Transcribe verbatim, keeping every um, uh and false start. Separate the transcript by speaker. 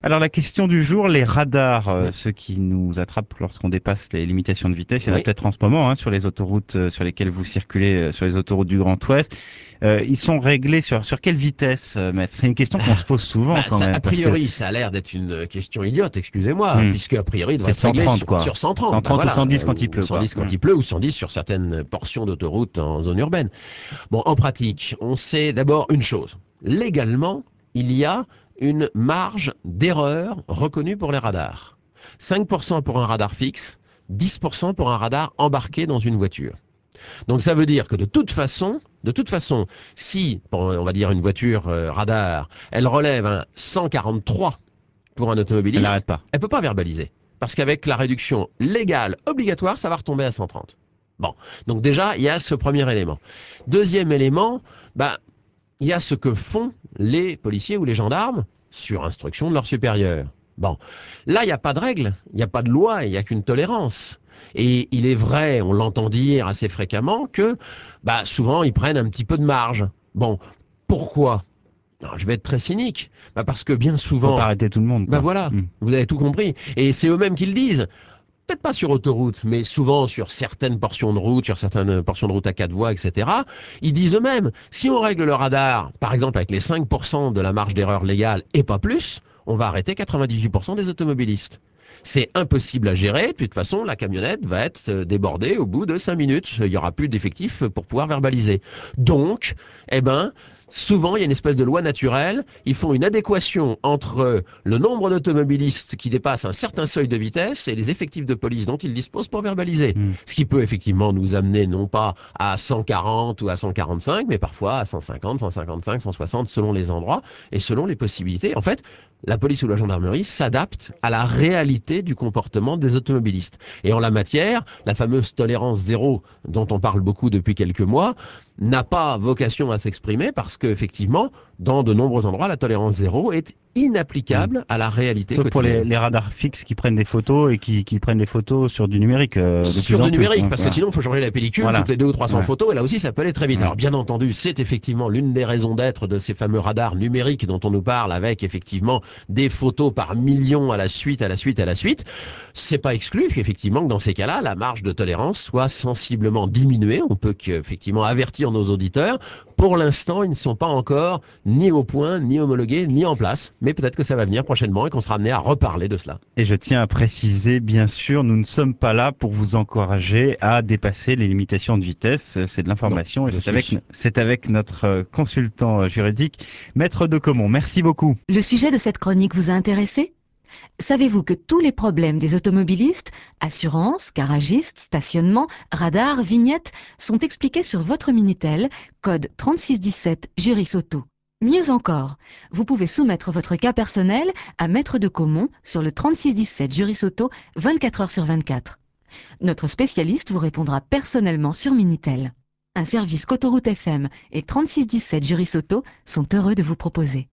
Speaker 1: Alors la question du jour, les radars, euh,
Speaker 2: Mm.
Speaker 1: ceux qui nous attrapent lorsqu'on dépasse les limitations de vitesse, il y en a
Speaker 2: Oui.
Speaker 1: peut-être en ce moment hein, sur les autoroutes euh, sur lesquelles vous circulez, euh, sur les autoroutes du Grand Ouest. Euh, ils sont réglés sur sur quelle vitesse, euh, maître? C'est une question qu'on se pose souvent
Speaker 2: Bah,
Speaker 1: quand
Speaker 2: ça,
Speaker 1: même
Speaker 2: a
Speaker 1: parce que
Speaker 2: priori, ça a l'air d'être une question idiote, excusez-moi,
Speaker 1: hmm,
Speaker 2: puisque a priori, il devrait
Speaker 1: c'est
Speaker 2: être réglé
Speaker 1: cent trente
Speaker 2: sur,
Speaker 1: quoi,
Speaker 2: sur cent trente. Bah
Speaker 1: cent trente ou
Speaker 2: voilà,
Speaker 1: cent dix
Speaker 2: euh,
Speaker 1: quand il
Speaker 2: ou
Speaker 1: pleut quoi.
Speaker 2: cent dix quand
Speaker 1: Hmm.
Speaker 2: il pleut, ou cent dix sur certaines portions d'autoroute en zone urbaine. Bon, en pratique, on sait d'abord une chose. Légalement, il y a une marge d'erreur reconnue pour les radars. cinq pour cent pour un radar fixe, dix pour cent pour un radar embarqué dans une voiture. Donc ça veut dire que de toute façon, de toute façon, si, on va dire une voiture euh, radar, elle relève un cent quarante-trois pour un
Speaker 1: Elle
Speaker 2: automobiliste,
Speaker 1: n'arrête pas.
Speaker 2: elle peut pas verbaliser. Parce qu'avec la réduction légale obligatoire, ça va retomber à cent trente. Bon, donc déjà, il y a ce premier élément. Deuxième élément, bah, il y a ce que font les policiers ou les gendarmes sur instruction de leurs supérieurs. Bon, là, il n'y a pas de règle, il n'y a pas de loi, il n'y a qu'une tolérance. Et il est vrai, on l'entend dire assez fréquemment, que bah, souvent, ils prennent un petit peu de marge. Bon, pourquoi? Alors, je vais être très cynique. Bah, parce que bien
Speaker 1: On peut pas
Speaker 2: souvent,
Speaker 1: arrêter tout le monde
Speaker 2: bah
Speaker 1: quoi.
Speaker 2: voilà,
Speaker 1: Hmm.
Speaker 2: vous avez tout compris. Et c'est eux-mêmes qui le disent. Peut-être pas sur autoroute, mais souvent sur certaines portions de route, sur certaines portions de route à quatre voies, et cetera. Ils disent eux-mêmes, si on règle le radar, par exemple avec les cinq pour cent de la marge d'erreur légale et pas plus, on va arrêter quatre-vingt-dix-huit pour cent des automobilistes. C'est impossible à gérer, puis de toute façon, la camionnette va être euh, débordée au bout de cinq minutes. Il n'y aura plus d'effectifs pour pouvoir verbaliser. Donc, eh ben, souvent, il y a une espèce de loi naturelle. Ils font une adéquation entre le nombre d'automobilistes qui dépassent un certain seuil de vitesse et les effectifs de police dont ils disposent pour verbaliser.
Speaker 1: Hmm.
Speaker 2: Ce qui peut effectivement nous amener non pas à cent quarante ou à cent quarante-cinq, mais parfois à cent cinquante, cent cinquante-cinq, cent soixante selon les endroits et selon les possibilités. En fait, la police ou la gendarmerie s'adapte à la réalité du comportement des automobilistes. Et en la matière, la fameuse tolérance zéro dont on parle beaucoup depuis quelques mois n'a pas vocation à s'exprimer parce qu'effectivement, dans de nombreux endroits, la tolérance zéro est
Speaker 1: Hmm.
Speaker 2: inapplicable à la réalité
Speaker 1: Sauf pour les,
Speaker 2: quotidienne.
Speaker 1: les radars fixes qui prennent des photos et qui, qui prennent des photos sur du numérique euh, de plus
Speaker 2: Sur
Speaker 1: en
Speaker 2: du
Speaker 1: plus.
Speaker 2: numérique,
Speaker 1: Donc
Speaker 2: parce que
Speaker 1: voilà.
Speaker 2: sinon, il faut changer la pellicule toutes
Speaker 1: Voilà.
Speaker 2: les deux ou trois cents
Speaker 1: Ouais.
Speaker 2: photos, et là aussi, ça peut aller très vite.
Speaker 1: Ouais.
Speaker 2: Alors, bien entendu, c'est effectivement l'une des raisons d'être de ces fameux radars numériques dont on nous parle, avec effectivement des photos par millions à la suite, à la suite, à la suite. C'est pas exclu, effectivement, que dans ces cas-là, la marge de tolérance soit sensiblement diminuée. On peut qu'effectivement avertir nos auditeurs. Pour l'instant, ils ne sont pas encore ni au point, ni homologués, ni en place, mais peut-être que ça va venir prochainement et qu'on sera amené à reparler de cela.
Speaker 1: Et je tiens à préciser, bien sûr, nous ne sommes pas là pour vous encourager à dépasser les limitations de vitesse. C'est de
Speaker 2: Non,
Speaker 1: l'information et
Speaker 2: je
Speaker 1: c'est avec,
Speaker 2: suis
Speaker 1: c'est avec notre euh, consultant euh, juridique, Maître de Comont. Merci beaucoup.
Speaker 3: Le sujet de cette chronique vous a intéressé? Savez-vous que tous les problèmes des automobilistes, assurance, garagiste, stationnement, radar, vignette, sont expliqués sur votre Minitel, code trente-six dix-sept Juris Auto. Mieux encore, vous pouvez soumettre votre cas personnel à Maître de Comont sur le trente-six dix-sept Juris Auto vingt-quatre heures sur vingt-quatre. Notre spécialiste vous répondra personnellement sur Minitel. Un service qu'Autoroute F M et trente-six dix-sept Juris Auto sont heureux de vous proposer.